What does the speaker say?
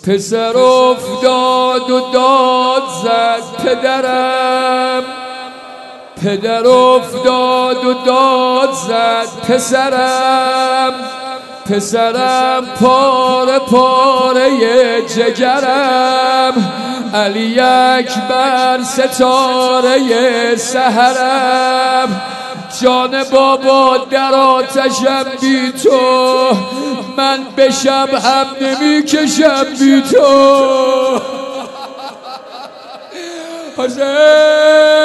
پسر افتاد و داد زد پدرم، پدر افتاد و داد زد پسرم، پسرم پاره پاره جگرم، علی اکبر ستاره سحرم، جان بابا در آتشم بی تو، من بشم هم نمی کشم بی تو.